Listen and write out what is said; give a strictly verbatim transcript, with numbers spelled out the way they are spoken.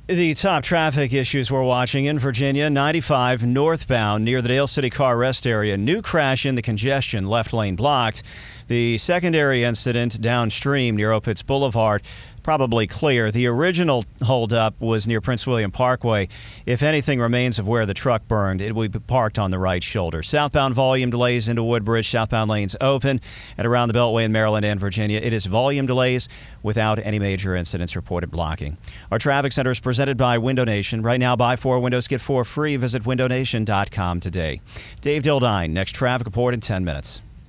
The top traffic issues we're watching in Virginia, ninety-five northbound near the Dale City car rest area. New crash in the congestion, left lane blocked. The secondary incident downstream near Opitz Boulevard, probably clear. The original holdup was near Prince William Parkway. If anything remains of where the truck burned, it will be parked on the right shoulder. Southbound volume delays into Woodbridge. Southbound lanes open. And around the Beltway in Maryland and Virginia, it is volume delays without any major incidents reported blocking. Our traffic center is presented by Window Nation. Right now, buy four windows, get four free. Visit window nation dot com today. Dave Dildine, next traffic report in ten minutes.